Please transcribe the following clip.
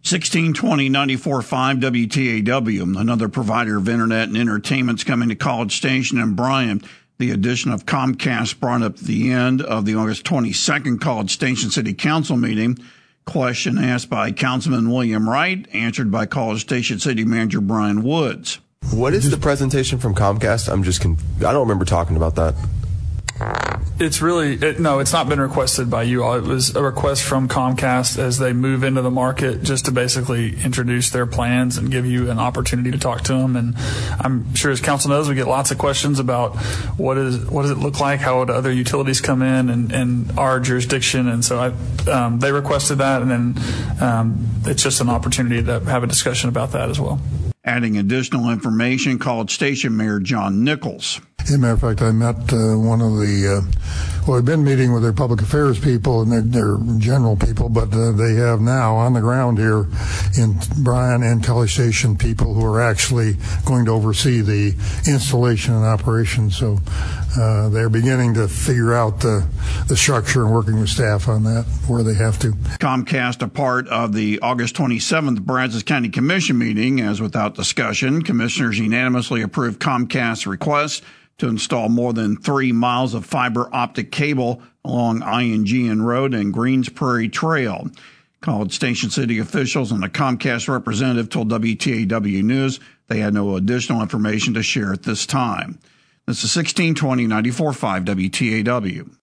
1620 94.5 WTAW, another provider of internet and entertainment's coming to College Station in Bryan. The addition of Comcast brought up the end of the August 22nd College Station City Council meeting. Question asked by Councilman William Wright, answered by College Station City Manager Brian Woods. What is the presentation from Comcast? I don't remember talking about that. It's not been requested by you all. It was a request from Comcast as they move into the market, just to basically introduce their plans and give you an opportunity to talk to them. And I'm sure, as council knows, we get lots of questions about what does it look like, how would other utilities come in and our jurisdiction. And so they requested that, and then it's just an opportunity to have a discussion about that as well. Adding additional information, College Station Mayor John Nichols. As a matter of fact, I met one of I've been meeting with their public affairs people and their general people, but they have now on the ground here in Bryan and College Station people who are actually going to oversee the installation and operation. So they're beginning to figure out the structure and working with staff on that where they have to. Comcast, a part of the August 27th Brazos County Commission meeting, as without discussion, commissioners unanimously approved Comcast's request to install more than 3 miles of fiber optic cable along INGN Road and Greens Prairie Trail. College Station City officials and a Comcast representative told WTAW News they had no additional information to share at this time. This is 1620 94.5 WTAW.